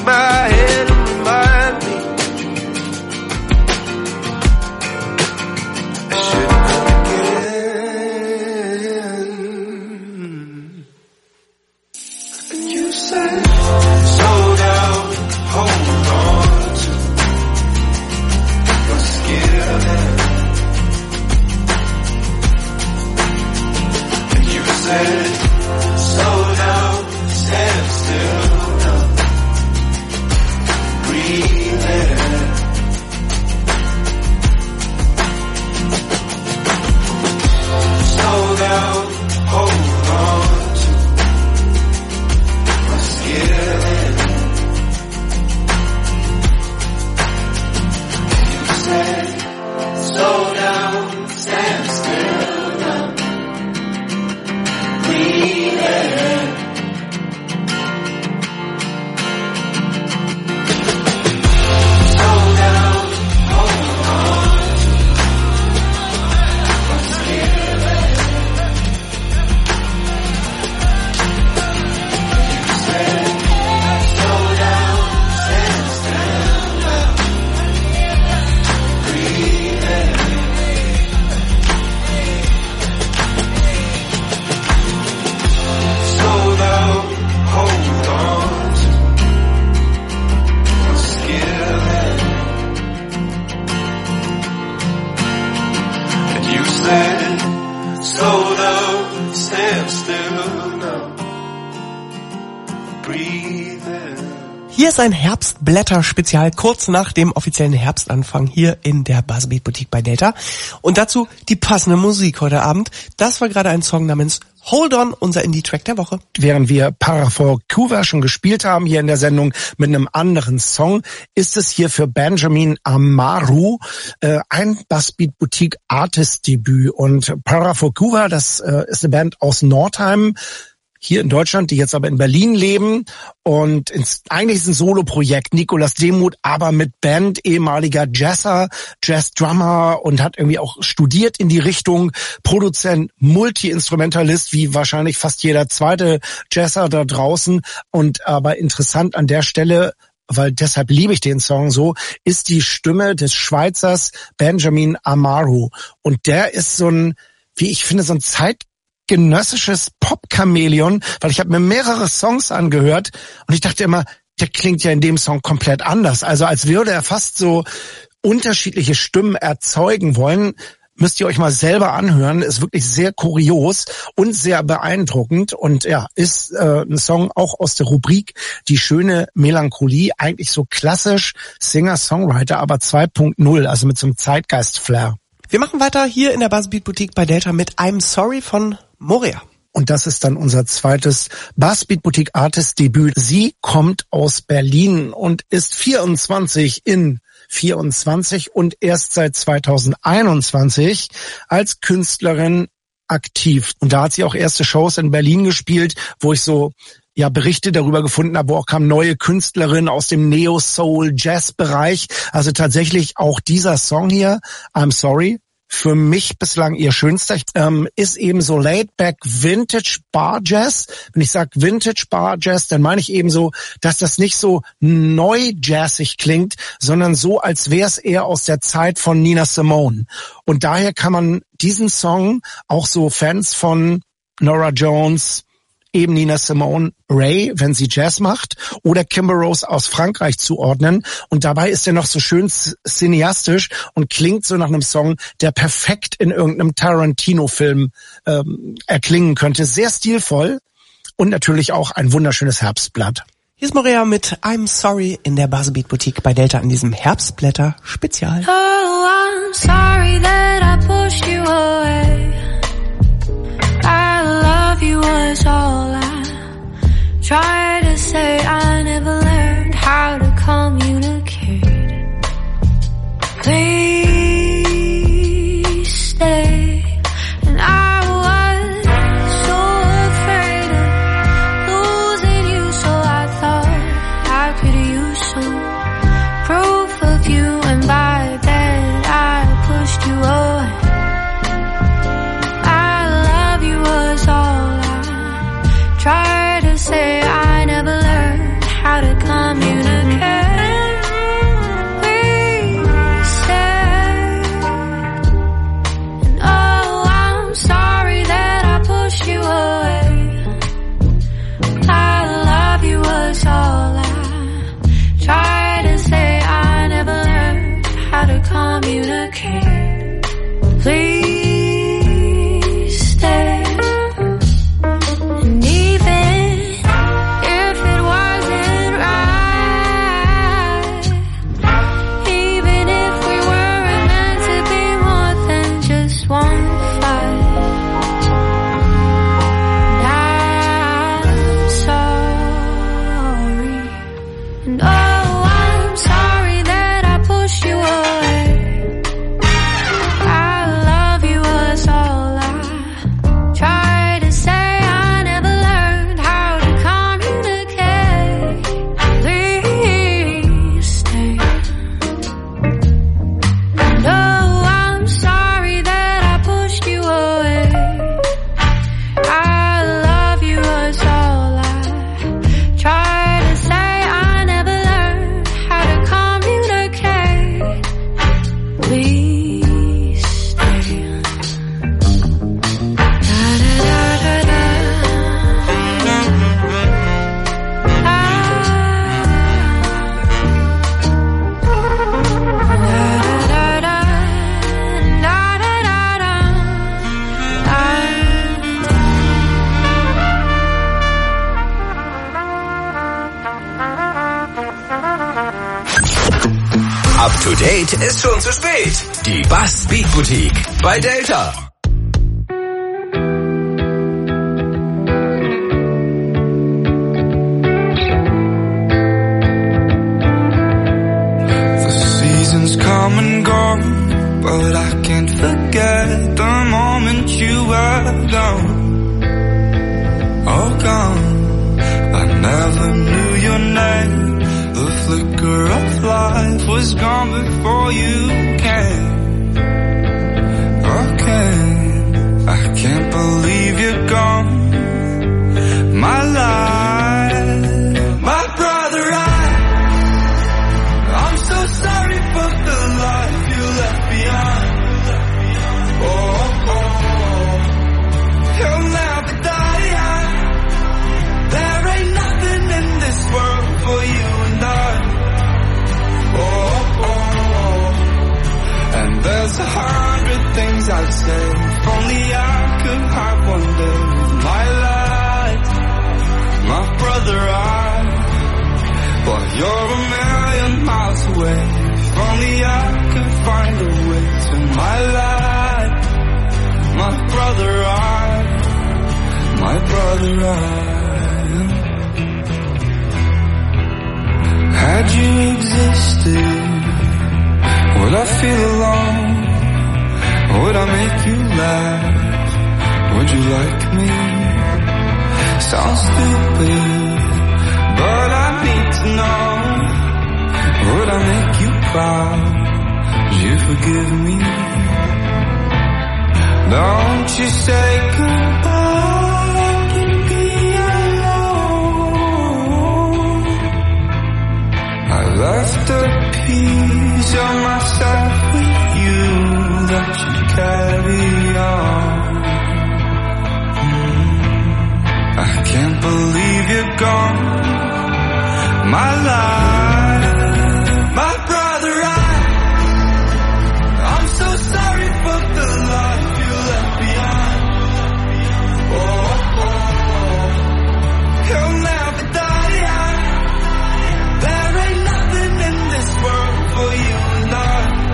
my head and remind me I shouldn't come again. And you said, slow down, hold on to your skin. And you said, slow down, stand still. Slow down, hold on to my skin. You said, slow down, stand still now, breathe in. Hier ist ein Herbstblätter-Spezial kurz nach dem offiziellen Herbstanfang hier in der Buzzbeat Boutique bei Delta. Und dazu die passende Musik heute Abend. Das war gerade ein Song namens Hold On, unser Indie-Track der Woche. Während wir Para for Cuba schon gespielt haben hier in der Sendung mit einem anderen Song, ist es hier für Benjamin Amaru ein Buzzbeat Boutique Artist-Debüt. Und Para for Cuba, das ist eine Band aus Nordheim, hier in Deutschland, die jetzt aber in Berlin leben. Und eigentlich ist es ein Solo-Projekt, Nicolas Demuth, aber mit Band, ehemaliger Jazzer, Jazz-Drummer und hat irgendwie auch studiert in die Richtung, Produzent, Multi-Instrumentalist, wie wahrscheinlich fast jeder zweite Jazzer da draußen. Und aber interessant an der Stelle, weil deshalb liebe ich den Song so, ist die Stimme des Schweizers Benjamin Amaru. Und der ist so ein, wie ich finde, so ein zeitgenössisches Pop-Chamäleon, weil ich habe mir mehrere Songs angehört und ich dachte immer, der klingt ja in dem Song komplett anders. Also als würde er fast so unterschiedliche Stimmen erzeugen wollen. Müsst ihr euch mal selber anhören. Ist wirklich sehr kurios und sehr beeindruckend. Und ja, ist ein Song auch aus der Rubrik Die schöne Melancholie. Eigentlich so klassisch Singer-Songwriter, aber 2.0, also mit so einem Zeitgeist-Flair. Wir machen weiter hier in der Buzzbeat Boutique bei Delta mit I'm Sorry von Morea. Und das ist dann unser zweites Buzzbeat Boutique Artist Debüt. Sie kommt aus Berlin und ist 24 und erst seit 2021 als Künstlerin aktiv. Und da hat sie auch erste Shows in Berlin gespielt, wo ich so Berichte darüber gefunden habe, wo auch kamen neue Künstlerinnen aus dem Neo-Soul-Jazz-Bereich. Also tatsächlich auch dieser Song hier, I'm Sorry, für mich bislang ihr schönster, ist eben so laid-back Vintage Bar Jazz. Wenn ich sage Vintage Bar Jazz, dann meine ich eben so, dass das nicht so neu jazzig klingt, sondern so, als wäre es eher aus der Zeit von Nina Simone. Und daher kann man diesen Song auch so Fans von Norah Jones, eben Nina Simone, Ray, wenn sie Jazz macht, oder Kimber Rose aus Frankreich zuordnen. Und dabei ist er noch so schön cineastisch und klingt so nach einem Song, der perfekt in irgendeinem Tarantino-Film erklingen könnte. Sehr stilvoll und natürlich auch ein wunderschönes Herbstblatt. Hier ist Morea mit I'm Sorry in der Buzzbeat Boutique bei Delta in diesem Herbstblätter-Spezial. Oh, I'm sorry that I pushed you away. I love you was all I tried to say. I never learned how to communicate. Please stay. And I was so afraid of losing you, so I thought I could use some proof of you, and by then I pushed you away. Up to date ist schon zu spät. Die Buzzbeat Boutique bei Delta. The seasons come and go, but I can't forget the moment you were gone. Oh, gone. I never knew your name. The flicker of life was gone before you came. Okay, I can't believe you're gone. My life, my brother, I'm so sorry for the life you left behind. Oh, you'll never die. There ain't nothing in this world for you and I. And there's 100 things I'd say if only I could have one day of my life. My brother, but you're a million miles away. If only I could find a way to my life. My brother, had you existed, would I feel alone? Would I make you laugh? Would you like me? Sounds stupid, but I need to know. Would I make you proud? Would you forgive me? Don't you say goodbye, can be alone. I left a piece of myself with you that you carry on. I can't believe you're gone. My life, my brother, I'm so sorry for the life you left behind. You'll never die. There ain't nothing in this world for you and I.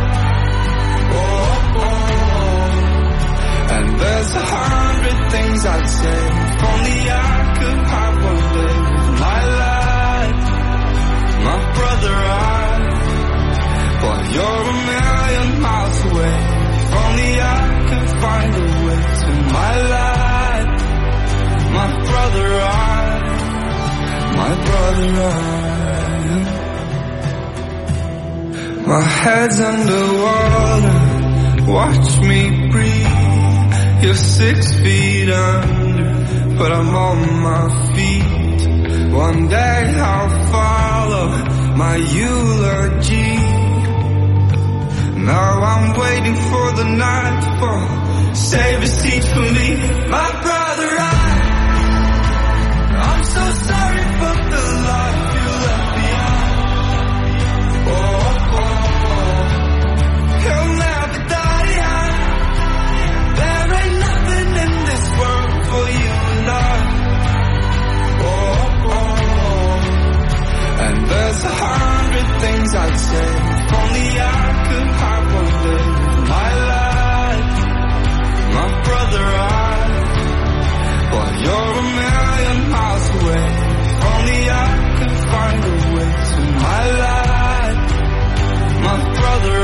And there's 100 things I'd say if only I could have one day of my life. My brother, but you're a million miles away. If only I could find a way to my life. My brother, my head's underwater, watch me breathe. You're 6 feet under, but I'm on my feet. One day I'll follow my eulogy. Now I'm waiting for the night to fall. Save a seat for me, my brother, I'm so sorry for the life you left behind. You'll never die. There ain't nothing in this world for you and I. And there's 100 things I'd say if only I could have one day of my life. My brother, but you're a million miles away. If only I could find a way to my life. My brother,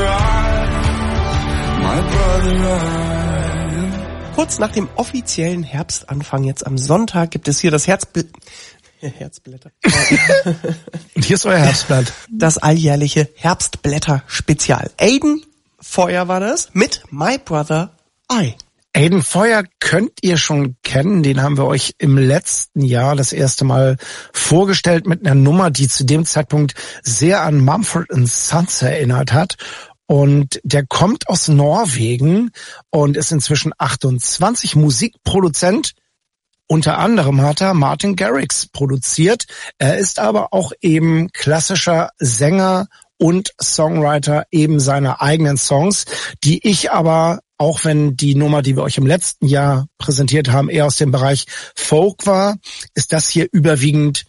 Kurz nach dem offiziellen Herbstanfang jetzt am Sonntag gibt es hier das Herzblätter. Und hier ist euer Herbstblatt. Das alljährliche Herbstblätter-Spezial. Aiden Feuer war das mit My Brother I. Aiden Feuer könnt ihr schon kennen, den haben wir euch im letzten Jahr das erste Mal vorgestellt mit einer Nummer, die zu dem Zeitpunkt sehr an Mumford & Sons erinnert hat. Und der kommt aus Norwegen und ist inzwischen 28, Musikproduzent. Unter anderem hat er Martin Garrix produziert. Er ist aber auch eben klassischer Sänger und Songwriter eben seiner eigenen Songs, die ich aber, auch wenn die Nummer, die wir euch im letzten Jahr präsentiert haben, eher aus dem Bereich Folk war, ist das hier überwiegend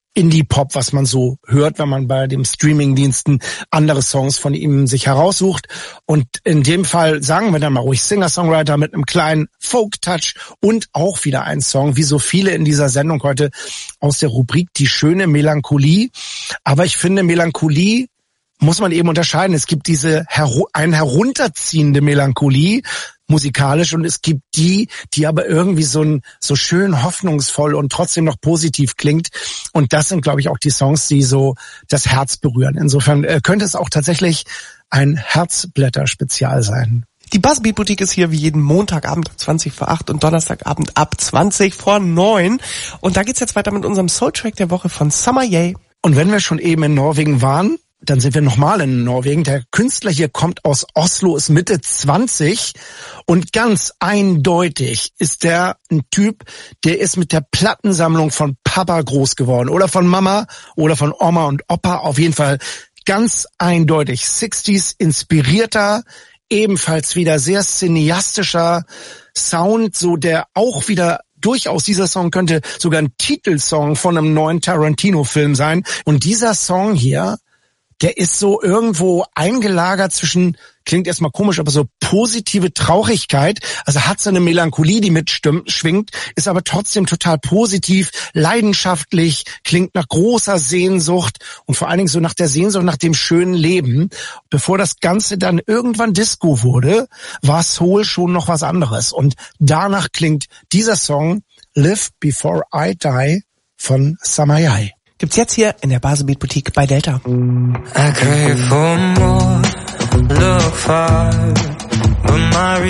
Indie-Pop, was man so hört, wenn man bei dem Streaming-Diensten andere Songs von ihm sich heraussucht. Und in dem Fall sagen wir dann mal ruhig Singer-Songwriter mit einem kleinen Folk-Touch und auch wieder ein Song, wie so viele in dieser Sendung heute aus der Rubrik Die schöne Melancholie. Aber ich finde, Melancholie muss man eben unterscheiden. Es gibt eine herunterziehende Melancholie, musikalisch, und es gibt die aber irgendwie so schön hoffnungsvoll und trotzdem noch positiv klingt. Und das sind, glaube ich, auch die Songs, die so das Herz berühren. Insofern könnte es auch tatsächlich ein Herzblätter-Spezial sein. Die Buzzbeat Boutique ist hier wie jeden Montagabend 20 vor 8 und Donnerstagabend ab 20 vor 9. Und da geht's jetzt weiter mit unserem Soultrack der Woche von Summer Yay. Und wenn wir schon eben in Norwegen waren, dann sind wir nochmal in Norwegen. Der Künstler hier kommt aus Oslo, ist Mitte 20 und ganz eindeutig ist der ein Typ, der ist mit der Plattensammlung von Papa groß geworden oder von Mama oder von Oma und Opa. Auf jeden Fall ganz eindeutig 60s inspirierter, ebenfalls wieder sehr cineastischer Sound, so der auch wieder durchaus, dieser Song könnte sogar ein Titelsong von einem neuen Tarantino-Film sein. Und dieser Song hier, der ist so irgendwo eingelagert zwischen, klingt erstmal komisch, aber so positive Traurigkeit. Also hat so eine Melancholie, die mitschwingt, ist aber trotzdem total positiv, leidenschaftlich, klingt nach großer Sehnsucht und vor allen Dingen so nach der Sehnsucht nach dem schönen Leben. Bevor das Ganze dann irgendwann Disco wurde, war Soul schon noch was anderes. Und danach klingt dieser Song Live Before I Die von Summer Yay. Gibt's jetzt hier in der Buzzbeat Boutique bei Delta. I crave for more, look far, but my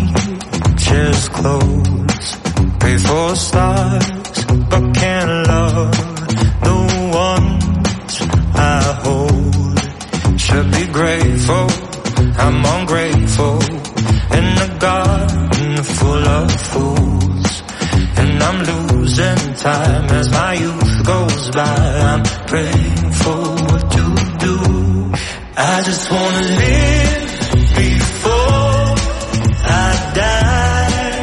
reach is close. Pray for stars, but can't love the ones I hold. Should be grateful, I'm ungrateful, in a garden full of fools. And I'm losing time as my youth goes by. I'm praying for what to do. I just wanna live before I die.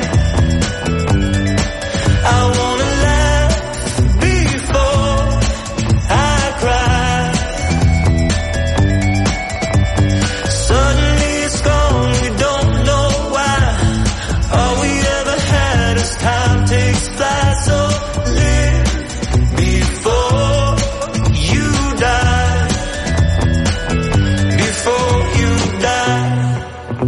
I wanna laugh before I cry. Suddenly it's gone, we don't know why. All we ever had is time takes flight. So live before you die. Before you die.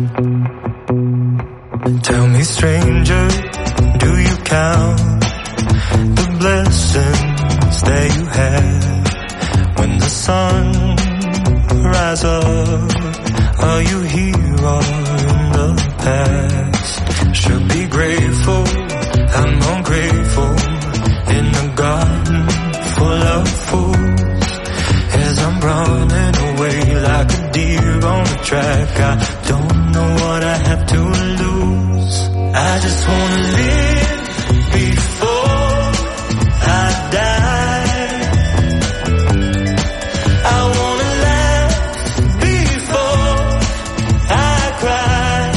Tell me, stranger, do you count the blessings that you have when the sun rises up? Are you here or in the past? Should be grateful, I'm ungrateful, in a garden full of fools. As I'm running away like a deer on the track, I don't know what I have to lose. I just wanna live before I die. I wanna laugh before I cry.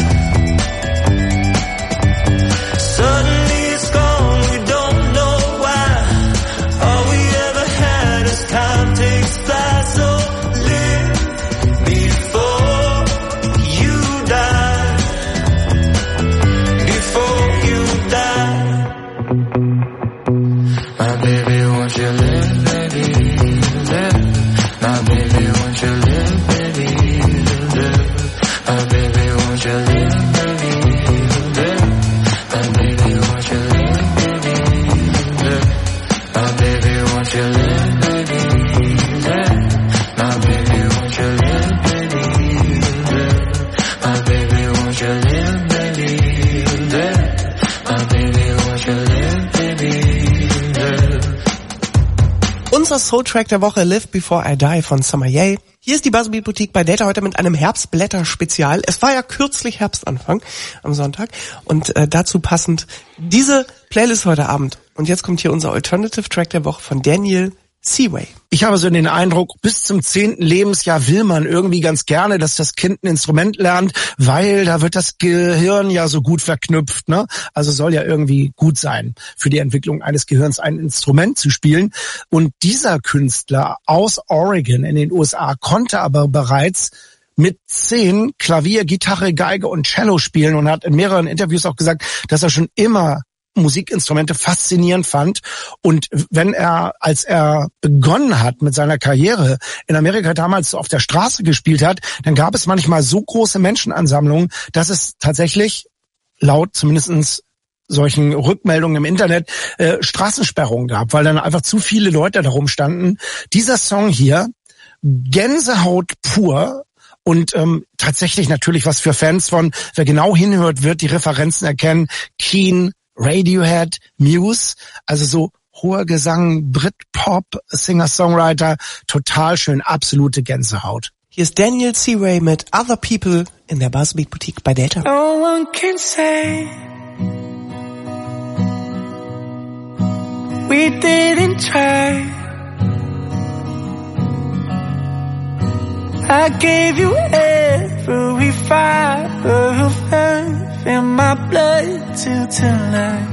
Suddenly it's gone, we don't know why. All we ever had is time takes flight. So live before you die. Before you die. My baby, won't you live, baby, live. My baby, won't you live, baby, live. My baby, won't you live, baby, live. My baby, won't you live, baby, live. My baby, won't you live, baby, live. My baby, won't you live, baby, live. My baby, won't you live, baby, live. My baby, won't you live, baby, live. Unser Soultrack der Woche, Live Before I Die von Summer Yay. Hier ist die Buzzbeat Boutique bei Delta heute mit einem Herbstblätter-Spezial. Es war ja kürzlich Herbstanfang am Sonntag und dazu passend diese Playlist heute Abend. Und jetzt kommt hier unser Alternative Track der Woche von Daniel Seaway. Ich habe so den Eindruck, bis zum 10. Lebensjahr will man irgendwie ganz gerne, dass das Kind ein Instrument lernt, weil da wird das Gehirn ja so gut verknüpft, ne? Also soll ja irgendwie gut sein, für die Entwicklung eines Gehirns ein Instrument zu spielen. Und dieser Künstler aus Oregon in den USA konnte aber bereits mit 10 Klavier, Gitarre, Geige und Cello spielen und hat in mehreren Interviews auch gesagt, dass er schon immer Musikinstrumente faszinierend fand. Und als er begonnen hat mit seiner Karriere in Amerika damals auf der Straße gespielt hat, dann gab es manchmal so große Menschenansammlungen, dass es tatsächlich laut zumindest solchen Rückmeldungen im Internet Straßensperrungen gab, weil dann einfach zu viele Leute da rumstanden. Dieser Song hier, Gänsehaut pur. Und tatsächlich natürlich was für Fans von, wer genau hinhört, wird die Referenzen erkennen. Keane, Radiohead, Muse, also so hoher Gesang, Britpop, Singer-Songwriter, total schön, absolute Gänsehaut. Hier ist Daniel Seaway mit Other People in der Buzzbeat Boutique bei Delta. No one can say we didn't try. I gave you every fiber of earth in my blood till tonight.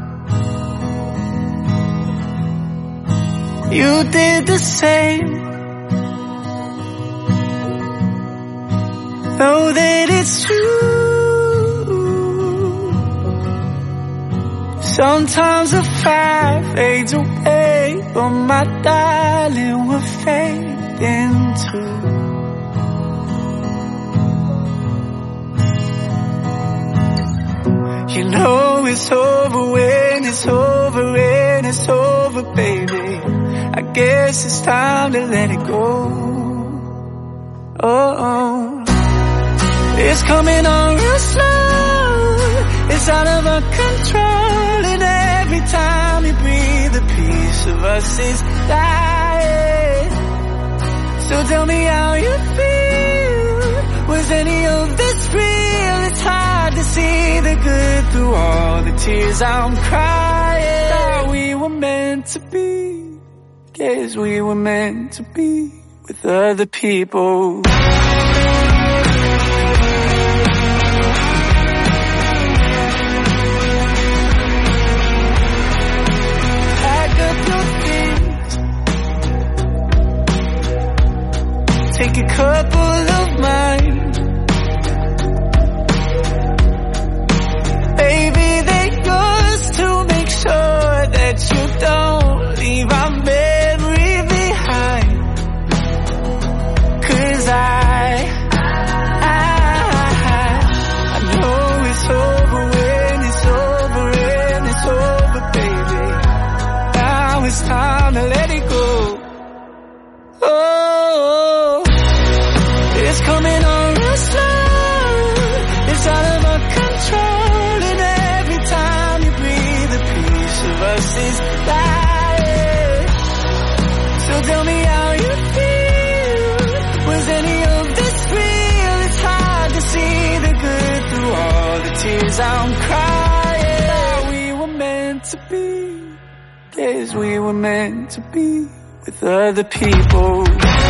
You did the same. Know that it's true. Sometimes the fire fades away, but my darling, we're fading too. You know it's over when it's over and it's over, baby. I guess it's time to let it go. Oh, it's coming on real slow. It's out of our control, and every time you breathe, a piece of us is dying. So tell me how you feel. Was any of this real? It's hard to see the good through all the tears I'm crying. Thought we were meant to be. Guess we were meant to be with other people. Pack up your things. Take a couple of mine. Baby, they're yours to make sure that you don't leave our memory behind. 'Cause I know it's over when it's over and it's over, baby. Now it's time to let it go. Oh, it's coming on real slow. It's out of our control, and every time you breathe, a piece of us is dying. So tell me how you feel. Was any of this real? It's hard to see the good through all the tears I'm crying. Thought we were meant to be. Guess we were meant to be with other people.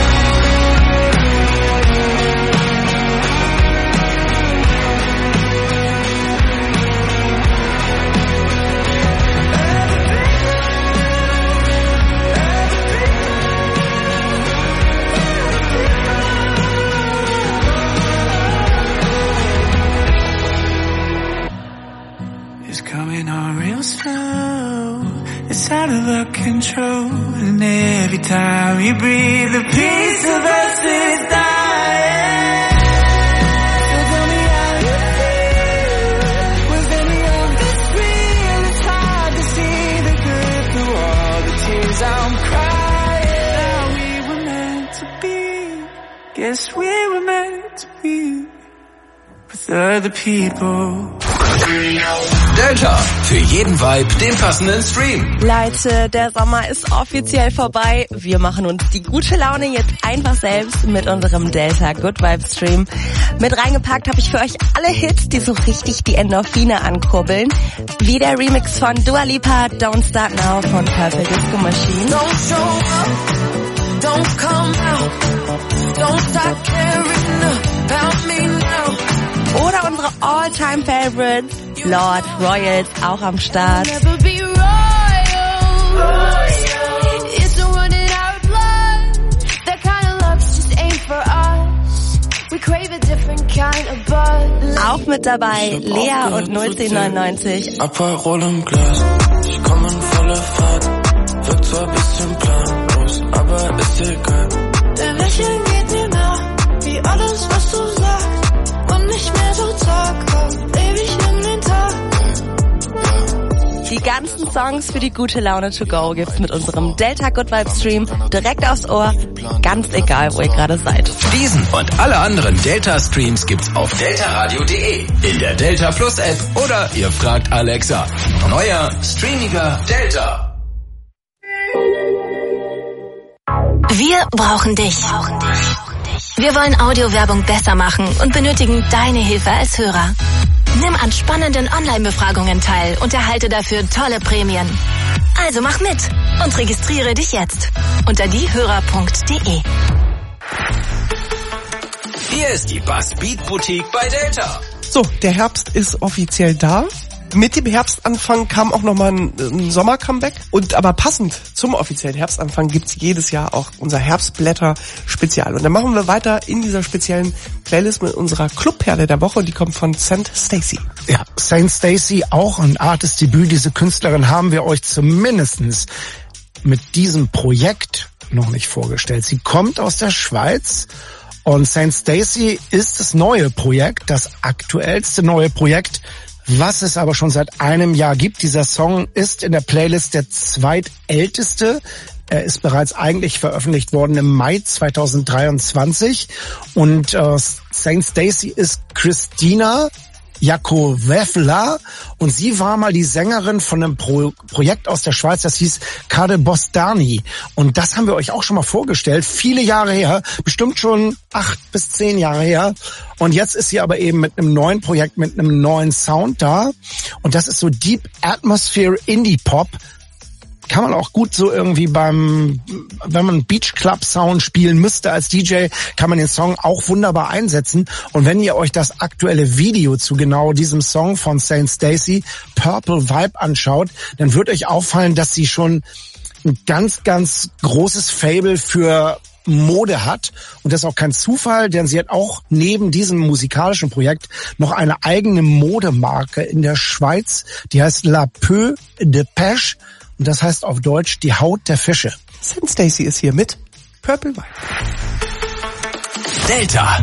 Coming on real slow, it's out of our control, and every time you breathe, a piece of us is dying. So tell me how you feel. Was any of this real? It's hard to see the good through all the tears I'm crying. Now we were meant to be. Guess we were meant to be with other people. Delta, für jeden Vibe den passenden Stream. Leute, der Sommer ist offiziell vorbei. Wir machen uns die gute Laune jetzt einfach selbst mit unserem Delta Good Vibe Stream. Mit reingepackt habe ich für euch alle Hits, die so richtig die Endorphine ankurbeln. Wie der Remix von Dua Lipa, Don't Start Now von Purple Disco Machine. Don't show up, don't come out, don't start caring about me now. Oder unsere All-Time-Favorites, Lord, Royals, auch am Start. Auch mit dabei Lea und 01099. Aperol im Glas, ich komm in volle Fahrt. Wirkt zwar ein bisschen planlos, aber ist egal. Dein Lächeln geht mir nach, wie alles, was du sagst. Und nicht mehr so zaghaft, ewig in den Tag. Die ganzen Songs für die gute Laune to go gibt's mit unserem Delta Good Vibe Stream direkt aufs Ohr, ganz egal, wo ihr gerade seid. Diesen und alle anderen Delta-Streams gibt's auf deltaradio.de, in der Delta Plus App oder ihr fragt Alexa. Neuer, streamiger Delta. Wir brauchen dich. Wir wollen Audiowerbung besser machen und benötigen deine Hilfe als Hörer. Nimm an spannenden Online-Befragungen teil und erhalte dafür tolle Prämien. Also mach mit und registriere dich jetzt unter diehörer.de. Hier ist die Bassbeat Boutique bei Delta. So, der Herbst ist offiziell da. Mit dem Herbstanfang kam auch nochmal ein Sommer-Comeback. Und aber passend zum offiziellen Herbstanfang gibt's jedes Jahr auch unser Herbstblätter-Spezial. Und dann machen wir weiter in dieser speziellen Playlist mit unserer Clubperle der Woche. Die kommt von St. Stacy. Ja, St. Stacy, auch ein Artist-Debüt. Diese Künstlerin haben wir euch zumindestens mit diesem Projekt noch nicht vorgestellt. Sie kommt aus der Schweiz. Und St. Stacy ist das neue Projekt, das aktuellste neue Projekt, was es aber schon seit einem Jahr gibt. Dieser Song ist in der Playlist der zweitälteste. Er ist bereits eigentlich veröffentlicht worden im Mai 2023. Und St. Stacy ist Christina Jakovleva und sie war mal die Sängerin von einem Projekt aus der Schweiz, das hieß Kade Bostani. Und das haben wir euch auch schon mal vorgestellt, viele Jahre her, bestimmt schon 8 bis 10 Jahre her. Und jetzt ist sie aber eben mit einem neuen Projekt, mit einem neuen Sound da. Und das ist so Deep Atmosphere Indie Pop. Kann man auch gut so irgendwie wenn man Beach Club Sound spielen müsste als DJ, kann man den Song auch wunderbar einsetzen. Und wenn ihr euch das aktuelle Video zu genau diesem Song von St. Stacy, Purple Vibe, anschaut, dann wird euch auffallen, dass sie schon ein ganz, ganz großes Fable für Mode hat. Und das ist auch kein Zufall, denn sie hat auch neben diesem musikalischen Projekt noch eine eigene Modemarke in der Schweiz, die heißt La Peau de Pêche. Und das heißt auf Deutsch die Haut der Fische. St. Stacy ist hier mit Purple Vibe. Delta.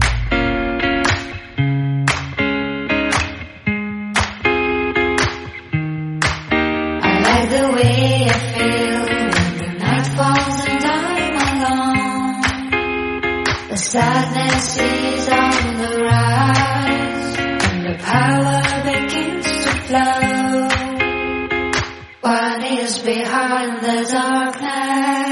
I like the way I feel when the night falls and I'm alone. The sadness is on the rise and the power begins to flow. What is behind the darkness?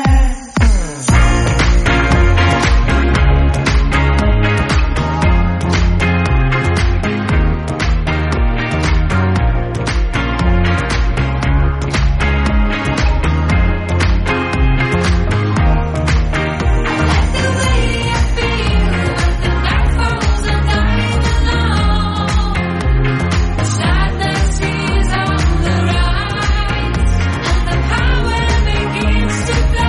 To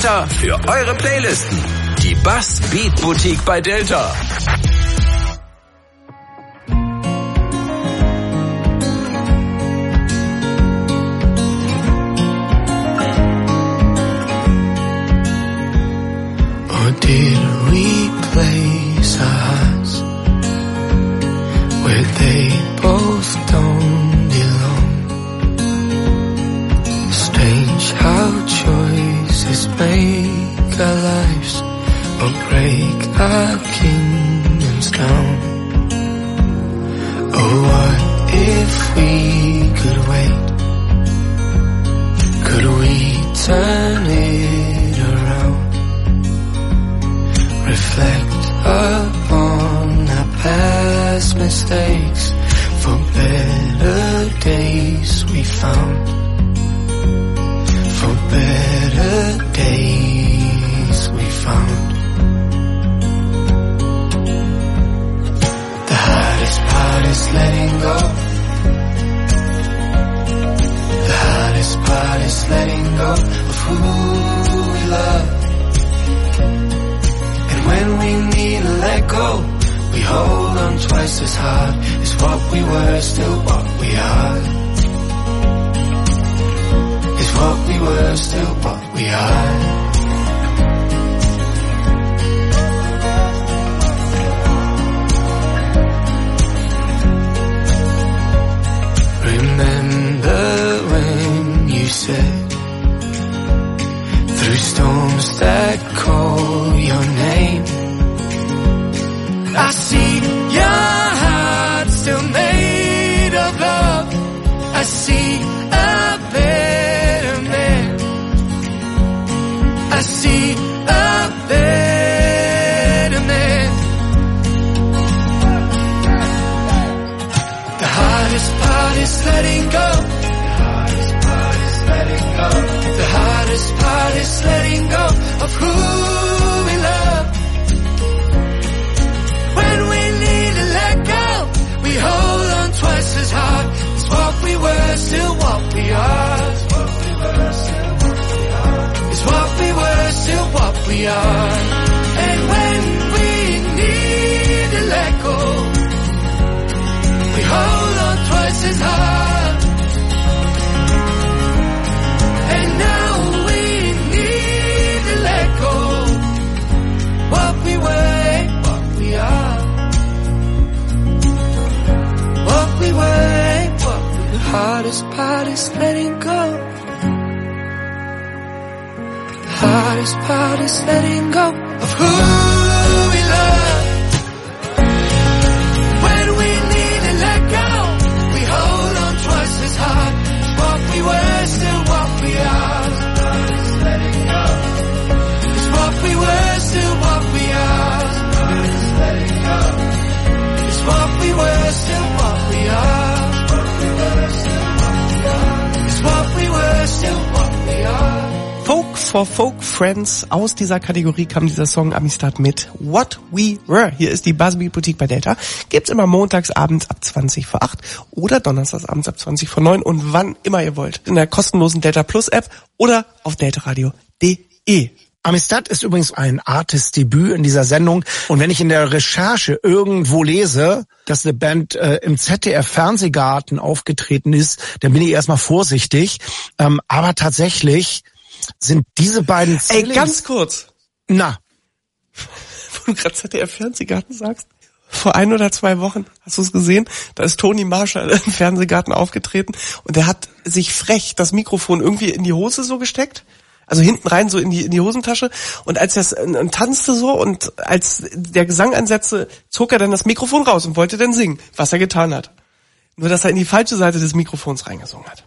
Delta für eure Playlisten. Die Bassbeat Boutique bei Delta. Or did we place our hearts where they both don't belong? Strange how choices make our lives or break our kingdoms down. Oh, what if we could wait? Could we turn it around? Reflect upon our past mistakes, for better days we found. For better days we found. The hardest part is letting go. The hardest part is letting go of who we love. When we need to let go, we hold on twice as hard. Is what we were still what we are? Is what we were still what we are? Remember when you said, through storms that call your name, I see your heart still made of love. I see a better man. I see a better man. The hardest part is letting go. The hardest part is letting go. The hardest part is letting go of who we love. When we need to let go, we hold on twice as hard. It's what we were, still what we are. It's what we were, still what we are. It's what we were, still what we are. And when we need to let go, we hold on twice as hard. And now we need to let go. What we were ain't what we are. What we were ain't what we are. The hardest part is letting go. The hardest part is letting go of who we love. When we need to let go, we hold on twice as hard. What we were, still what we are. It's letting go. It's what we were, still what we are. It's letting go. It's what we were, still what we are. It's what we were, still what we are. Folk for Folk Friends. Aus dieser Kategorie kam dieser Song Amistad mit What We Were. Hier ist die Bassbeat Boutique bei Delta. Gibt's immer montags abends ab 20 vor 8 oder donnerstags abends ab 20 vor 9 und wann immer ihr wollt. In der kostenlosen Delta Plus App oder auf deltaradio.de. Amistad ist übrigens ein Artist-Debüt in dieser Sendung. Und wenn ich in der Recherche irgendwo lese, dass eine Band im ZDF-Fernsehgarten aufgetreten ist, dann bin ich erstmal vorsichtig. Aber tatsächlich sind diese beiden ganz kurz. Na. Wo du gerade ZDF-Fernsehgarten sagst. Vor 1 oder 2 Wochen, hast du es gesehen? Da ist Toni Marshall im Fernsehgarten aufgetreten und der hat sich frech das Mikrofon irgendwie in die Hose so gesteckt. Also hinten rein so in die Hosentasche und als er tanzte so und als der Gesang ansetzte, zog er dann das Mikrofon raus und wollte dann singen, was er getan hat. Nur, dass er in die falsche Seite des Mikrofons reingesungen hat.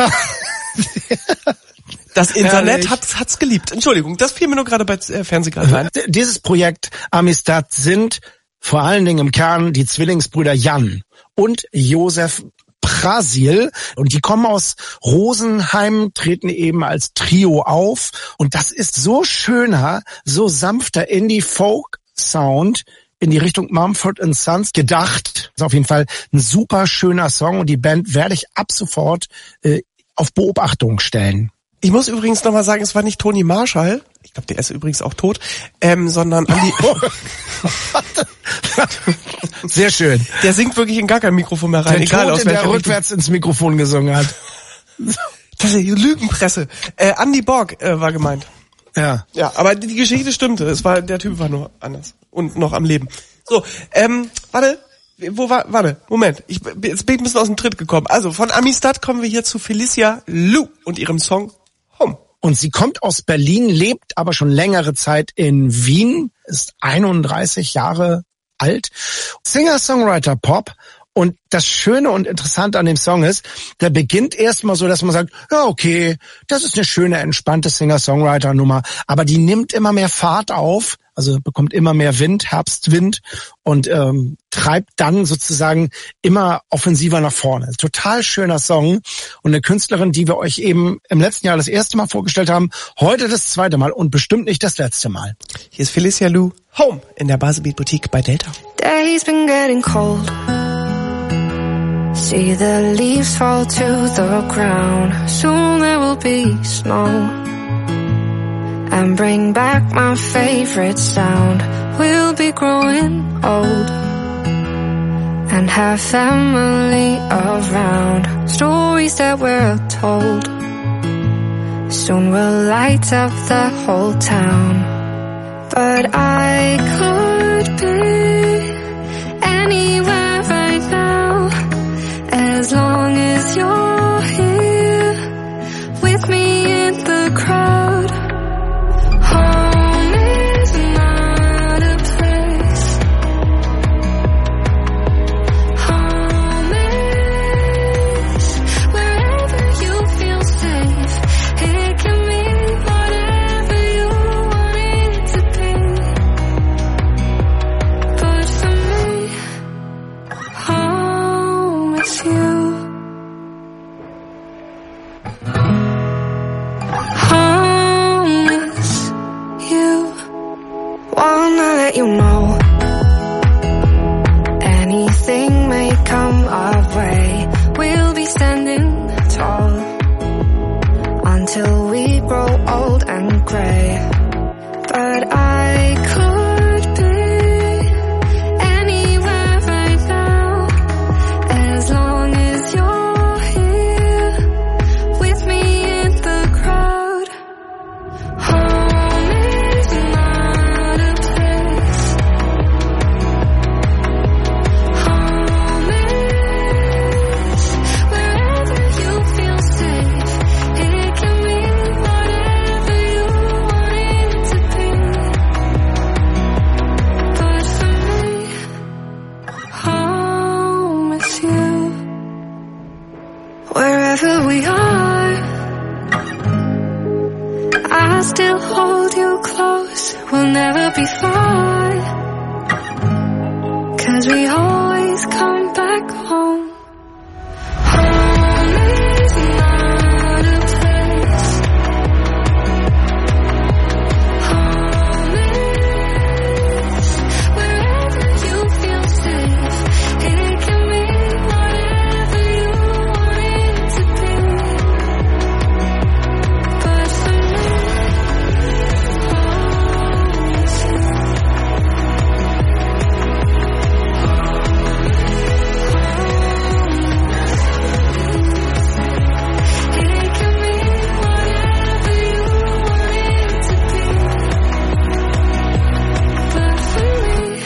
Das Internet hat's geliebt. Entschuldigung, das fiel mir nur gerade bei Fernsehgarten ein. Dieses Projekt Amistad sind vor allen Dingen im Kern die Zwillingsbrüder Jan und Josef Brasil und die kommen aus Rosenheim, treten eben als Trio auf und das ist so schöner, so sanfter Indie-Folk-Sound in die Richtung Mumford & Sons gedacht. Das ist auf jeden Fall ein super schöner Song und die Band werde ich ab sofort auf Beobachtung stellen. Ich muss übrigens nochmal sagen, es war nicht Toni Marshall, ich glaube, der ist übrigens auch tot, sondern Andi... Sehr schön. Der singt wirklich in gar kein Mikrofon mehr rein, der egal aus welcher der Richtung. rückwärts ins Mikrofon gesungen hat. Das ist eine Lügenpresse. Andi Borg war gemeint. Ja. Ja, aber die Geschichte stimmte. Der Typ war nur anders und noch am Leben. So, warte, Moment. Jetzt bin ich ein bisschen aus dem Tritt gekommen. Also, von Amistad kommen wir hier zu Felicia Lou und ihrem Song Home. Und sie kommt aus Berlin, lebt aber schon längere Zeit in Wien, ist 31 Jahre alt. Singer-Songwriter Pop. Und das Schöne und Interessante an dem Song ist, der beginnt erstmal so, dass man sagt, ja okay, das ist eine schöne, entspannte Singer-Songwriter-Nummer, aber die nimmt immer mehr Fahrt auf, also bekommt immer mehr Wind, Herbstwind und treibt dann sozusagen immer offensiver nach vorne. Total schöner Song und eine Künstlerin, die wir euch eben im letzten Jahr das erste Mal vorgestellt haben, heute das zweite Mal und bestimmt nicht das letzte Mal. Hier ist Felicia Lou, Home in der Baselbeat Boutique bei Delta. Day's been getting cold. See the leaves fall to the ground. Soon there will be snow. And bring back my favorite sound. We'll be growing old. And have family around. Stories that we're told. Soon we'll light up the whole town. But I could be anywhere right now. As long as you're here with me in the crowd. Home is not a place. Home is wherever you feel safe. It can be whatever you want it to be. But for me, home is you. Home is you. Wanna let you know anything may come our way. We'll be standing tall until we grow old and gray. But I could be anywhere right now. As long as you're here with me in the crowd. Home is not a place. Home is wherever you feel safe. It can be whatever you want it to be. But for me, home is you. Wherever we are, I still hold you close. We'll never be far. 'Cause we always come back home. Home is not a place. Home is wherever you feel safe. It can be whatever you want it to be. But for me, home is you. It can be whatever you want it to be. But for me,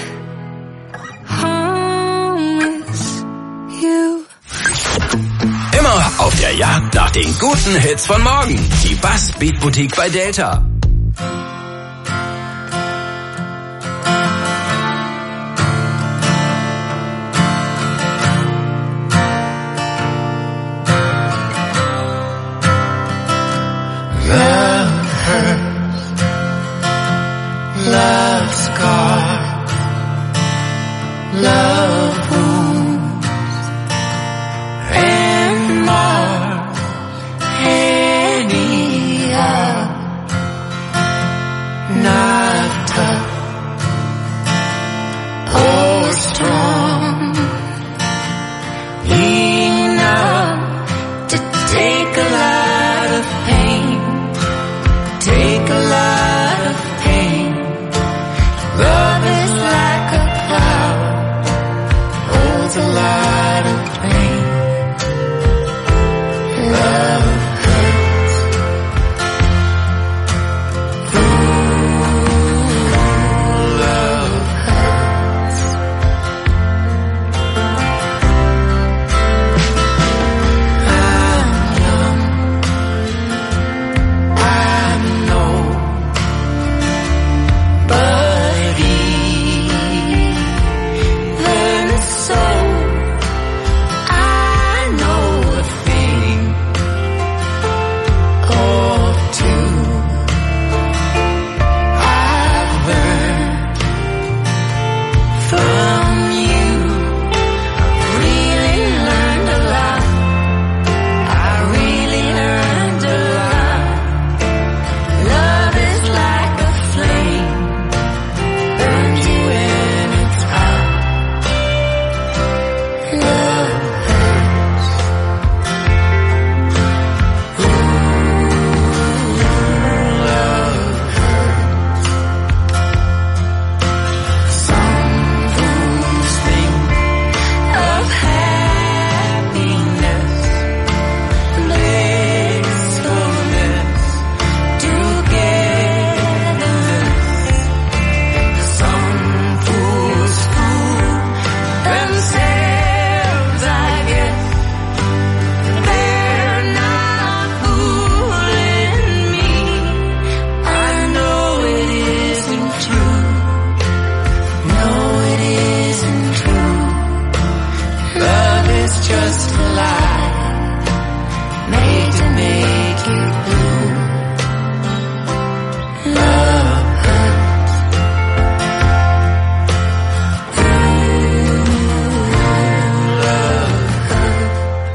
home is you. Immer auf der Jagd nach den guten Hits von morgen. Die Bassbeat Boutique bei Delta. Love hurts, love scars, love wounds and more. Any heart not tough or strong enough to take a lot of pain.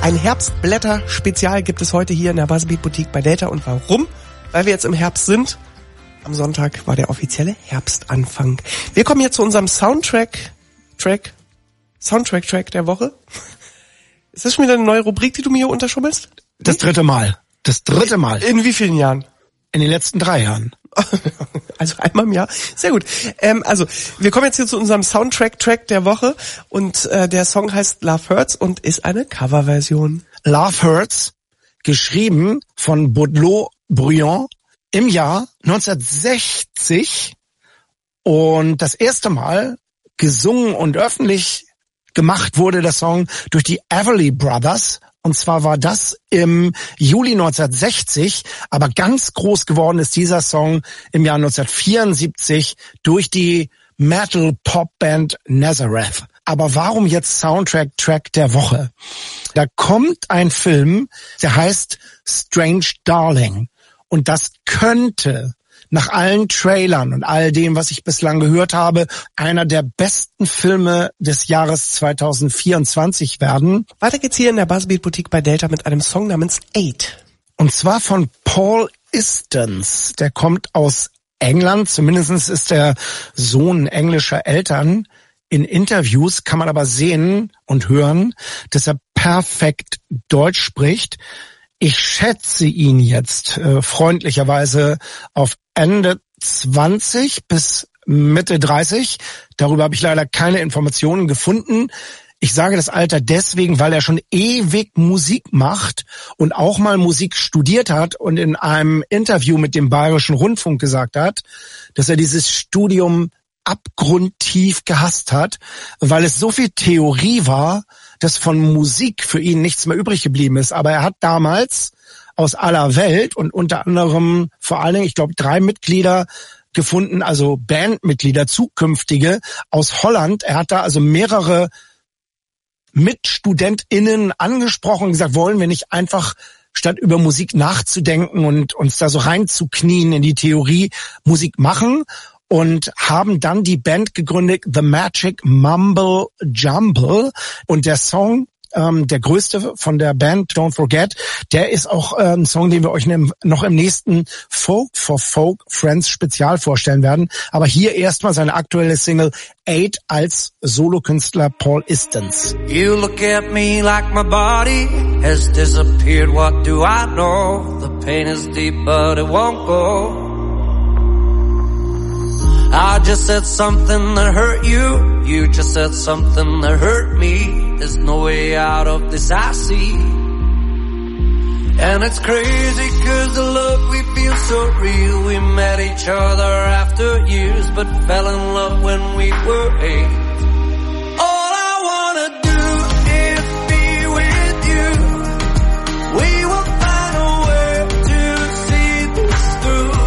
Ein Herbstblätter-Spezial gibt es heute hier in der Buzzbeat Boutique bei Delta. Und warum? Weil wir jetzt im Herbst sind. Am Sonntag war der offizielle Herbstanfang. Wir kommen jetzt zu unserem Soundtrack der Woche. Ist das schon wieder eine neue Rubrik, die du mir hier unterschummelst? Das dritte Mal. In wie vielen Jahren? In den letzten 3 Jahren. Also einmal im Jahr. Sehr gut. Also wir kommen jetzt hier zu unserem Soundtrack der Woche und der Song heißt Love Hurts und ist eine Coverversion. Love Hurts, geschrieben von Baudelaire Bruyon im Jahr 1960 und das erste Mal gesungen und öffentlich gemacht wurde der Song durch die Everly Brothers. Und zwar war das im Juli 1960, aber ganz groß geworden ist dieser Song im Jahr 1974 durch die Metal-Pop-Band Nazareth. Aber warum jetzt Soundtrack der Woche? Da kommt ein Film, der heißt Strange Darling. Und das könnte nach allen Trailern und all dem, was ich bislang gehört habe, einer der besten Filme des Jahres 2024 werden. Weiter geht's hier in der Buzzbeat Boutique bei Delta mit einem Song namens 8. Und zwar von Paul Istons. Der kommt aus England, zumindest ist er Sohn englischer Eltern. In Interviews kann man aber sehen und hören, dass er perfekt Deutsch spricht. Ich schätze ihn jetzt freundlicherweise auf Ende 20 bis Mitte 30. Darüber habe ich leider keine Informationen gefunden. Ich sage das Alter deswegen, weil er schon ewig Musik macht und auch mal Musik studiert hat und in einem Interview mit dem Bayerischen Rundfunk gesagt hat, dass er dieses Studium abgrundtief gehasst hat, weil es so viel Theorie war, dass von Musik für ihn nichts mehr übrig geblieben ist. Aber er hat damals aus aller Welt und unter anderem vor allen Dingen, ich glaube, 3 Mitglieder gefunden, also Bandmitglieder, zukünftige aus Holland. Er hat da also mehrere MitstudentInnen angesprochen und gesagt, wollen wir nicht einfach, statt über Musik nachzudenken und uns da so reinzuknien in die Theorie, Musik machen? Und haben dann die Band gegründet, The Magic Mumble Jumble. Und der Song, der größte von der Band, Don't Forget, der ist auch ein Song, den wir euch noch im nächsten Folk for Folk Friends Spezial vorstellen werden. Aber hier erstmal seine aktuelle Single 8 als Solokünstler Paul Istons. You look at me like my body has disappeared. What do I know? The pain is deep, but it won't go. I just said something that hurt you. You just said something that hurt me. There's no way out of this, I see. And it's crazy cause the love we feel so real. We met each other after years, but fell in love when we were 8. All I wanna do is be with you. We will find a way to see this through.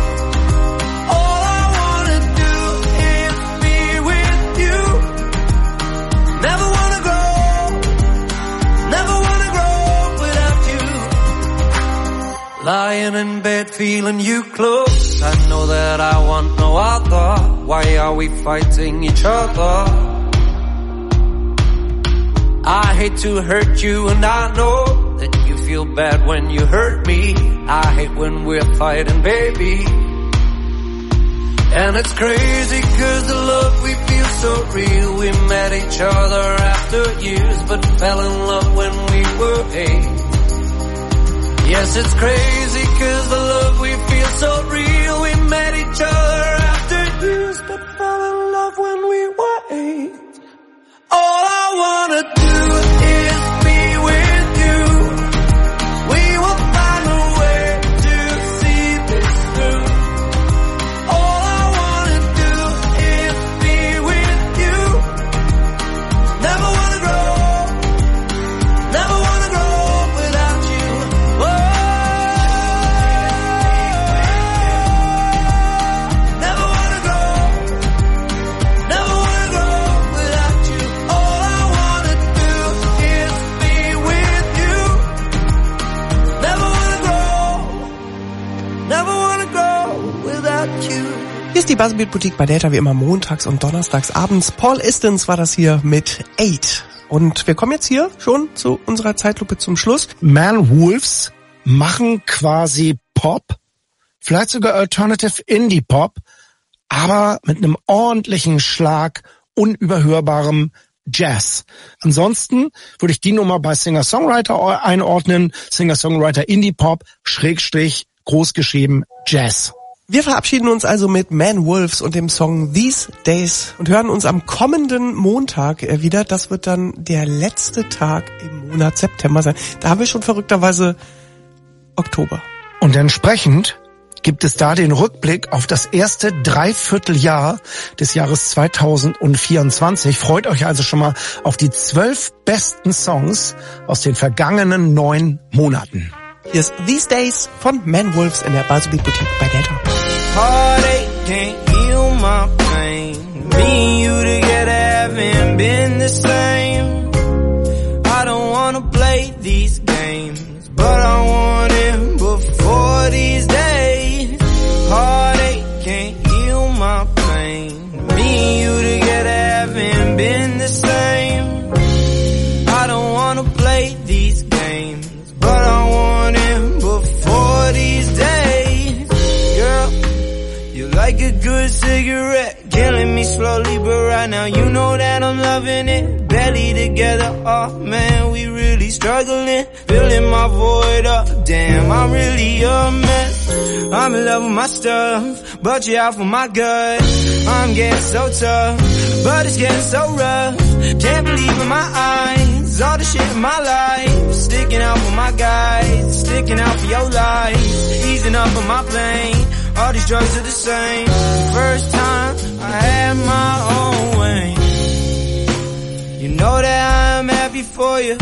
Lying in bed, feeling you close. I know that I want no other. Why are we fighting each other? I hate to hurt you and I know that you feel bad when you hurt me. I hate when we're fighting, baby. And it's crazy cause the love we feel so real. We met each other after years, but fell in love when we were 8. Yes, it's crazy cause the love we feel so real. We met each other after years, but fell in love when we were 8. All I wanna do is be with you. We will find a way to see this through. All I wanna do is be with you. Never wanna grow, never wanna grow without you. Hier ist die Buzzbeat Boutique bei Delta wie immer montags und donnerstags abends. Paul Istons war das hier mit 8. Und wir kommen jetzt hier schon zu unserer Zeitlupe zum Schluss. Manwolves machen quasi Pop, vielleicht sogar Alternative Indie Pop, aber mit einem ordentlichen Schlag unüberhörbarem Jazz. Ansonsten würde ich die Nummer bei Singer-Songwriter einordnen. Singer-Songwriter Indie Pop, Schrägstrich, großgeschrieben Jazz. Wir verabschieden uns also mit Manwolves und dem Song These Days und hören uns am kommenden Montag wieder. Das wird dann der letzte Tag im Monat September sein. Da haben wir schon verrückterweise Oktober. Und entsprechend gibt es da den Rückblick auf das erste Dreivierteljahr des Jahres 2024. Freut euch also schon mal auf die 12 besten Songs aus den vergangenen 9 Monaten. Hier ist These Days von Manwolves in der Buzzbeat Boutique bei Delta. Heartache can't heal my pain. Me and you together haven't been the same. I don't wanna play these games, but I want it before these days. Heartache can't heal my pain. Me and you together haven't been the same. I don't wanna play these games, but I want it before these days. Girl, you like a good cigarette, killing me slowly, but right now you know that I'm loving it. Barely together, oh man, we really struggling, filling my void up. Damn, I'm really a mess. I'm in love with my stuff, but you're out for my gut. I'm getting so tough, but it's getting so rough. Can't believe in my eyes, all the shit in my life. Sticking out for my guys, sticking out for your life. Easing up on my plane, all these drugs are the same. First time I had my own way. You know that I'm happy for you,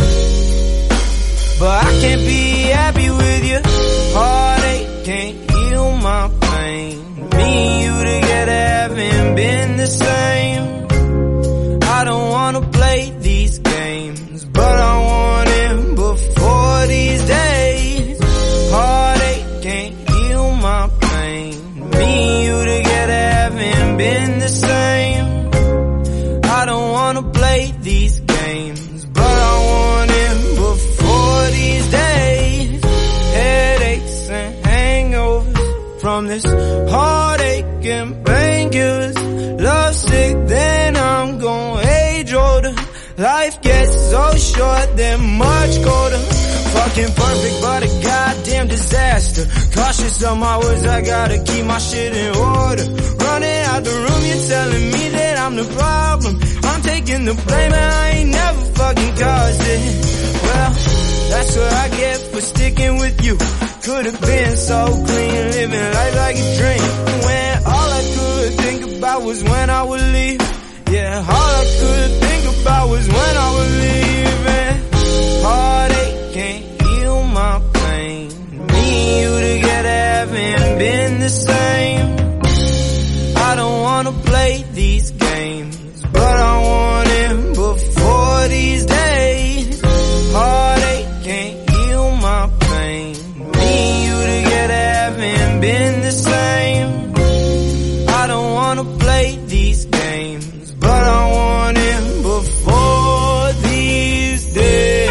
but I can't be happy with you. Heartache can't heal my pain. Me and you together haven't been the same. I don't wanna play these games, but I want it before these days. Heartache can't heal my pain. Me and you together haven't been the same. I don't wanna play these games, but I want it before these days. Headaches and hangovers from this heartache and painkillers. Love sick, then I'm gonna age older. Life gets so short, then much colder. Fucking perfect, but a goddamn disaster. Cautious of my words, I gotta keep my shit in order. Running out the room, you're telling me that I'm the problem. I'm taking the blame and I ain't never fucking caused it. Well, that's what I get for sticking with you. Could've been so clean, living life like a dream. When all I could think about was when I would leave. Yeah, all I could think about was when I was leaving. Heartache can't heal my pain. Me and you together haven't been the same. I don't wanna play these games, but I want it before these days. Heartache can't heal my pain. Me and you together haven't been the same. I don't wanna play these games, but I want it before these days.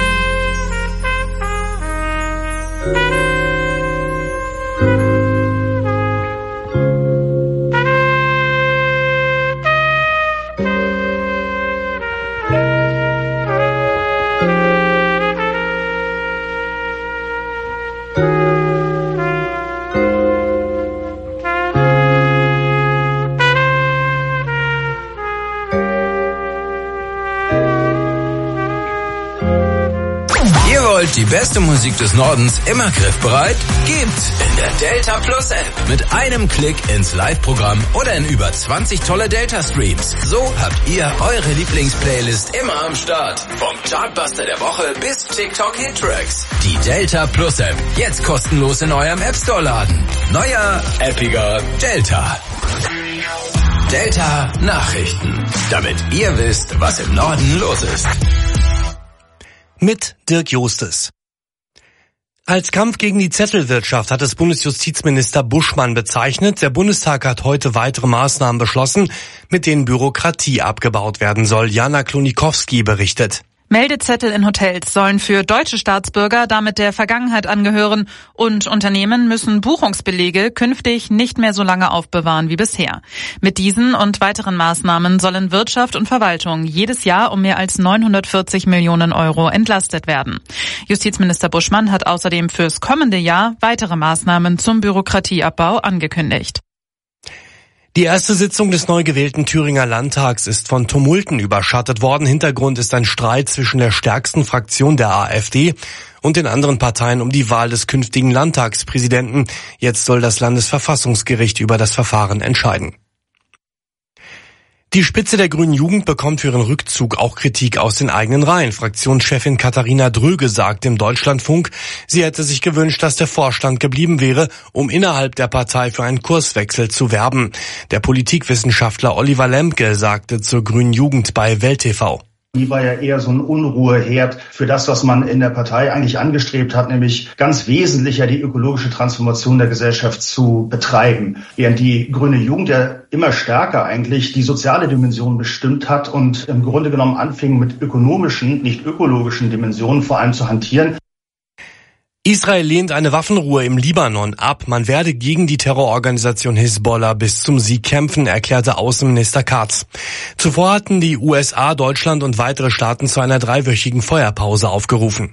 Die beste Musik des Nordens immer griffbereit? Gibt's in der Delta Plus App. Mit einem Klick ins Live-Programm oder in über 20 tolle Delta-Streams. So habt ihr eure Lieblingsplaylist immer am Start. Vom Chartbuster der Woche bis TikTok-Hit-Tracks. Die Delta Plus App. Jetzt kostenlos in eurem App Store laden. Neuer, appiger Delta. Delta Nachrichten. Damit ihr wisst, was im Norden los ist. Mit Dirk Jostes. Als Kampf gegen die Zettelwirtschaft hat es Bundesjustizminister Buschmann bezeichnet. Der Bundestag hat heute weitere Maßnahmen beschlossen, mit denen Bürokratie abgebaut werden soll. Jana Klonikowski berichtet. Meldezettel in Hotels sollen für deutsche Staatsbürger damit der Vergangenheit angehören und Unternehmen müssen Buchungsbelege künftig nicht mehr so lange aufbewahren wie bisher. Mit diesen und weiteren Maßnahmen sollen Wirtschaft und Verwaltung jedes Jahr um mehr als 940 Millionen Euro entlastet werden. Justizminister Buschmann hat außerdem fürs kommende Jahr weitere Maßnahmen zum Bürokratieabbau angekündigt. Die erste Sitzung des neu gewählten Thüringer Landtags ist von Tumulten überschattet worden. Hintergrund ist ein Streit zwischen der stärksten Fraktion der AfD und den anderen Parteien um die Wahl des künftigen Landtagspräsidenten. Jetzt soll das Landesverfassungsgericht über das Verfahren entscheiden. Die Spitze der Grünen Jugend bekommt für ihren Rückzug auch Kritik aus den eigenen Reihen. Fraktionschefin Katharina Dröge sagte im Deutschlandfunk, sie hätte sich gewünscht, dass der Vorstand geblieben wäre, um innerhalb der Partei für einen Kurswechsel zu werben. Der Politikwissenschaftler Oliver Lemke sagte zur Grünen Jugend bei Welt TV. Die war ja eher so ein Unruheherd für das, was man in der Partei eigentlich angestrebt hat, nämlich ganz wesentlich ja die ökologische Transformation der Gesellschaft zu betreiben. Während die grüne Jugend ja immer stärker eigentlich die soziale Dimension bestimmt hat und im Grunde genommen anfing mit ökonomischen, nicht ökologischen Dimensionen vor allem zu hantieren. Israel lehnt eine Waffenruhe im Libanon ab. Man werde gegen die Terrororganisation Hisbollah bis zum Sieg kämpfen, erklärte Außenminister Katz. Zuvor hatten die USA, Deutschland und weitere Staaten zu einer 3-wöchigen Feuerpause aufgerufen.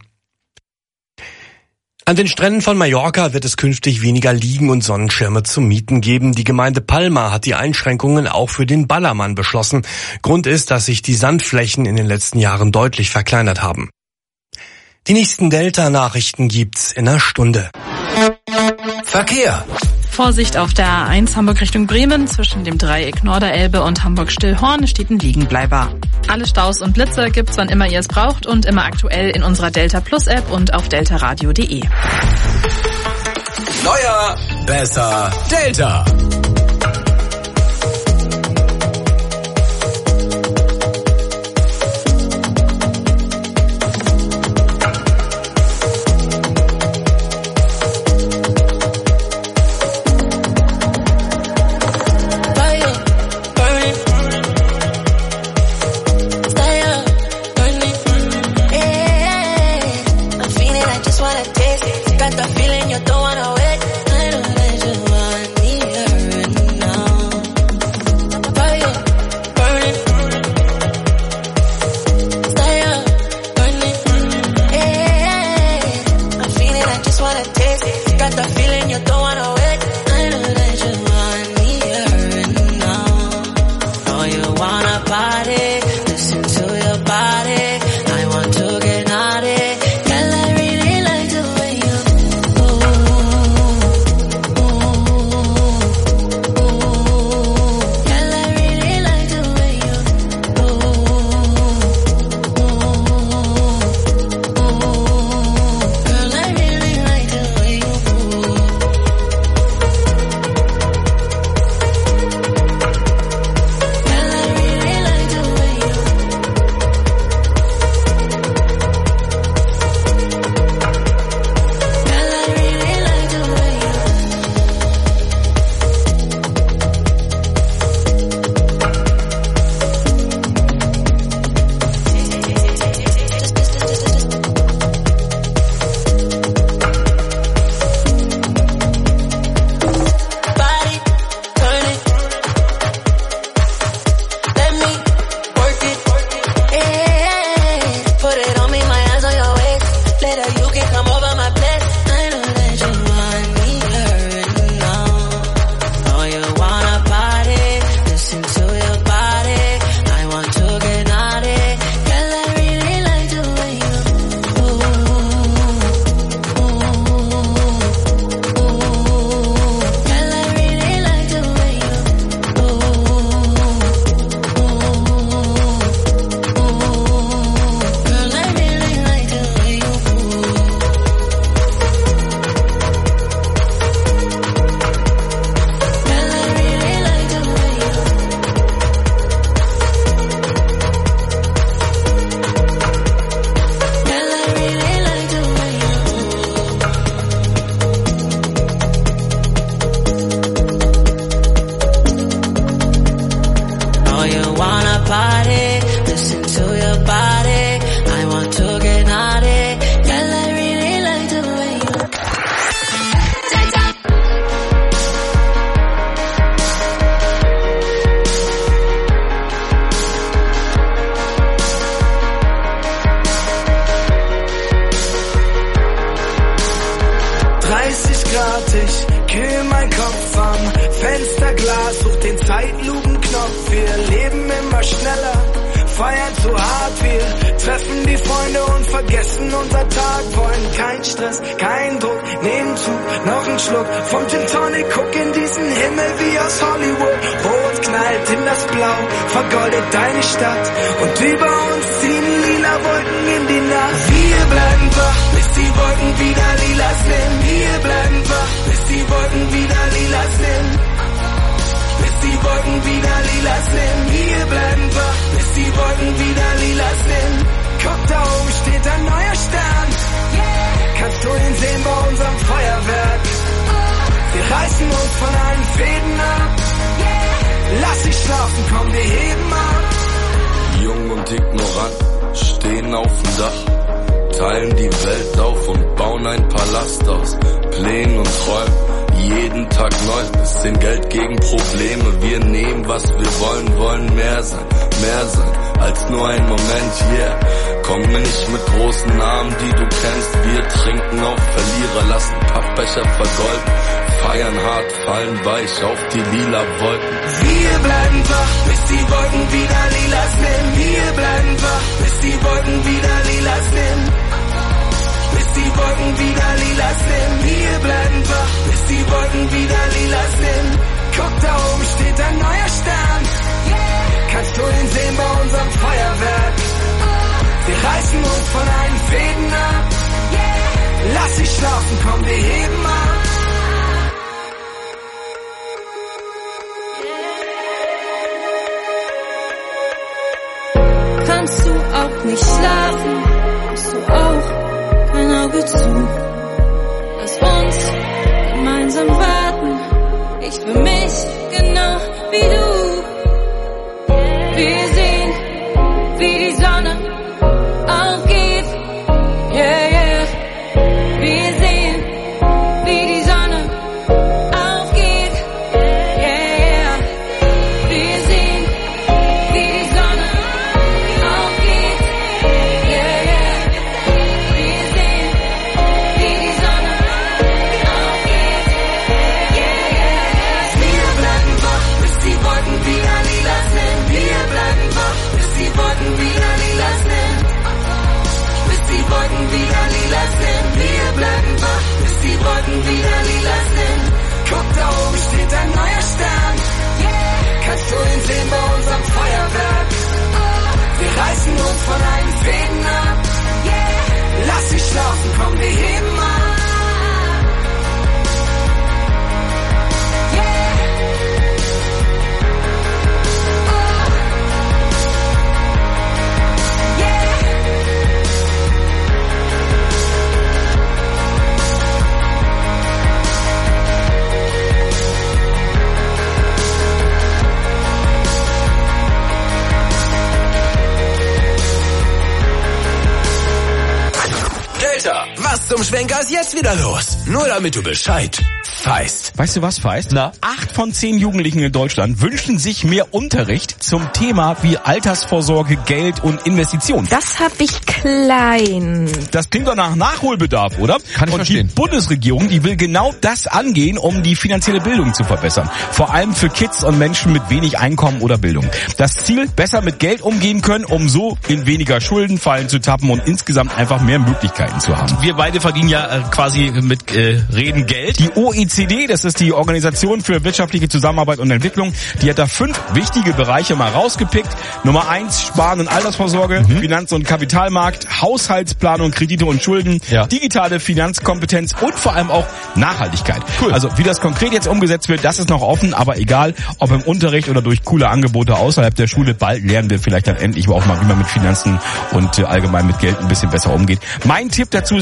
An den Stränden von Mallorca wird es künftig weniger Liegen und Sonnenschirme zum Mieten geben. Die Gemeinde Palma hat die Einschränkungen auch für den Ballermann beschlossen. Grund ist, dass sich die Sandflächen in den letzten Jahren deutlich verkleinert haben. Die nächsten Delta-Nachrichten gibt's in einer Stunde. Verkehr. Vorsicht auf der A1 Hamburg Richtung Bremen. Zwischen dem Dreieck Norderelbe und Hamburg-Stillhorn steht ein Liegenbleiber. Alle Staus und Blitze gibt's, wann immer ihr es braucht und immer aktuell in unserer Delta Plus App und auf deltaradio.de. Neuer, besser, Delta. Got the feeling you don't wanna wait. I know that you want me. know you wanna party. Listen to your body. I want to get naughty. Girl, I really like the way you. Delta. 30 Grad, ich kühl mein Kopf am Fensterglas, such den Zeitlupenknopf. Wir leben immer schneller, feiern zu hart. Wir treffen die Freunde und vergessen unser Tag. Wollen kein Stress, kein Druck, nehmen Zug, noch ein Schluck vom Gin Tonic. Guck in diesen Himmel wie aus Hollywood. Rot knallt in das Blau, vergoldet deine Stadt. Und über uns ziehen lila Wolken in die Nacht. Wir bleiben wach, bis die Wolken wieder lila sind. Wir bleiben wach, bis die Wolken wieder lila sind. Bis die Wolken wieder lila sind. Wir bleiben wach, bis die Wolken wieder lila sind. Guck, da oben steht ein neuer Stern. Kannst du ihn sehen bei unserem Feuerwerk? Wir reißen uns von allen Fäden ab. Lass dich schlafen, komm, wir heben ab. Jung und ignorant, stehen auf dem Dach, teilen die Welt auf und bauen ein Palast aus Plänen und Träumen. Jeden Tag neu, bisschen Geld gegen Probleme. Wir nehmen, was wir wollen, wollen mehr sein als nur ein Moment, yeah. Komm mir nicht mit großen Namen, die du kennst. Wir trinken auf Verlierer, lassen Pappbecher vergolden, feiern hart, fallen weich auf die lila Wolken. Wir bleiben wach, bis die Wolken wieder lila sind. Wir bleiben wach, bis die Wolken wieder lila sind. Bis die Wolken wieder lila sind. Wir bleiben wach, bis die Wolken wieder lila sind. Guck, da oben steht ein neuer Stern. Kannst du ihn sehen bei unserem Feuerwerk? Wir reißen uns von allen Fäden ab. Lass dich schlafen, komm, wir heben ab. Kannst du auch nicht schlafen? Hast du auch kein Auge zu? Lass uns gemeinsam warten. Ich für mich genau wie du. Wir sehen, wie die Sonne aufgeht. Yeah, yeah. Wir sehen, wie die Sonne aufgeht. Yeah, yeah. Wir sehen, wie die Sonne aufgeht. Yeah, yeah. Wir sehen, wie die Sonne aufgeht. Yeah, yeah. Wir bleiben wach, bis die Wolken wieder lila sind. Wir bleiben wach, bis die Wolken wieder lila sind. Bis die Wolken wieder lila sind. Wir bleiben wach, bis die Wolken wieder lila sind. Guck, da oben steht ein neuer Stern. Kannst du ihn sehen bei unserem Feuerwerk? Wir reißen uns von allen Fäden ab. Lass dich schlafen, komm, wir heben ab. Delta, was zum Schwenker ist jetzt wieder los? Nur damit du Bescheid weißt. Weißt du was, Feist? Na? 8 von 10 Jugendlichen in Deutschland wünschen sich mehr Unterricht zum Thema wie Altersvorsorge, Geld und Investitionen. Das hab ich klein. Das klingt doch nach Nachholbedarf, oder? Kann ich verstehen. Die Bundesregierung, die will genau das angehen, um die finanzielle Bildung zu verbessern. Vor allem für Kids und Menschen mit wenig Einkommen oder Bildung. Das Ziel, besser mit Geld umgehen können, um so in weniger Schuldenfallen zu tappen und insgesamt einfach mehr Möglichkeiten zu haben. Wir beide verdienen ja quasi mit Reden Geld. Die OECD, das ist die Organisation für wirtschaftliche Zusammenarbeit und Entwicklung, die hat da 5 wichtige Bereiche mal rausgepickt. Nummer 1, Sparen und Altersvorsorge, Finanz- und Kapitalmarkt, Haushaltsplanung, Kredite und Schulden, digitale Finanzkompetenz und vor allem auch Nachhaltigkeit. Cool. Also wie das konkret jetzt umgesetzt wird, das ist noch offen, aber egal, ob im Unterricht oder durch coole Angebote außerhalb der Schule, bald lernen wir vielleicht dann endlich auch mal, wie man mit Finanzen und allgemein mit Geld ein bisschen besser umgeht. Mein Tipp dazu ist übrigens,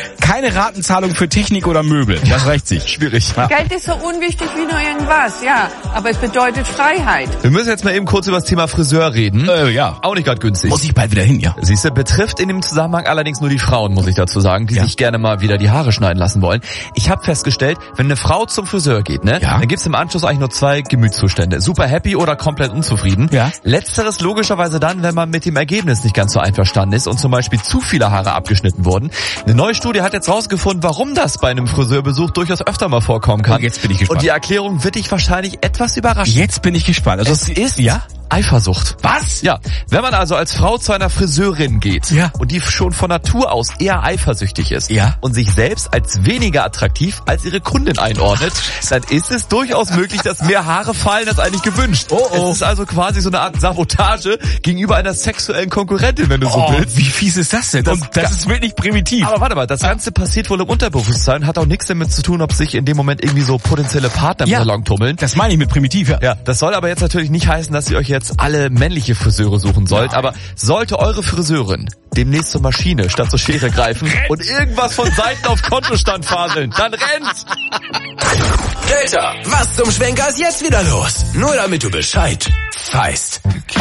Keine Ratenzahlung für Technik oder Möbel. Das rächt sich. Schwierig. Ja. Geld ist so unwichtig wie nur irgendwas, ja. Aber es bedeutet Freiheit. Wir müssen jetzt mal eben kurz über das Thema Friseur reden. Ja. Auch nicht gerade günstig. Muss ich bald wieder hin, ja. Siehst du, betrifft in dem Zusammenhang allerdings nur die Frauen, muss ich dazu sagen, die sich gerne mal wieder die Haare schneiden lassen wollen. Ich habe festgestellt, wenn eine Frau zum Friseur geht, ne, dann gibt's im Anschluss eigentlich nur 2 Gemütszustände. Super happy oder komplett unzufrieden. Ja. Letzteres logischerweise dann, wenn man mit dem Ergebnis nicht ganz so einverstanden ist und zum Beispiel zu viele Haare abgeschnitten wurden. Eine neue Studie hat jetzt rausgefunden, warum das bei einem Friseurbesuch durchaus öfter mal vorkommen kann. Jetzt bin ich gespannt. Und die Erklärung wird dich wahrscheinlich etwas überraschen. Jetzt bin ich gespannt. Also es ist Eifersucht. Was? Ja, wenn man also als Frau zu einer Friseurin geht und die schon von Natur aus eher eifersüchtig ist und sich selbst als weniger attraktiv als ihre Kundin einordnet, dann ist es durchaus möglich, dass mehr Haare fallen als eigentlich gewünscht. Es ist also quasi so eine Art Sabotage gegenüber einer sexuellen Konkurrentin, wenn du so willst. Wie fies ist das denn? Das ist wirklich primitiv. Aber warte mal, das Ganze passiert wohl im Unterbewusstsein, hat auch nichts damit zu tun, ob sich in dem Moment irgendwie so potenzielle Partner im Salon tummeln. Das meine ich mit primitiv, Ja, das soll aber jetzt natürlich nicht heißen, dass ihr euch jetzt alle männliche Friseure suchen sollt, aber sollte eure Friseurin demnächst zur Maschine statt zur Schere greifen und irgendwas von Seiten auf Kontostand faseln, dann rennt! Delta, was zum Schwenker ist jetzt wieder los? Nur damit du Bescheid weißt.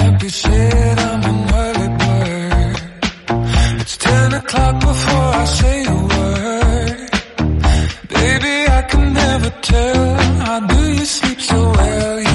It's 10 o'clock before I say a word. Baby, I can never tell. How do you sleep so well?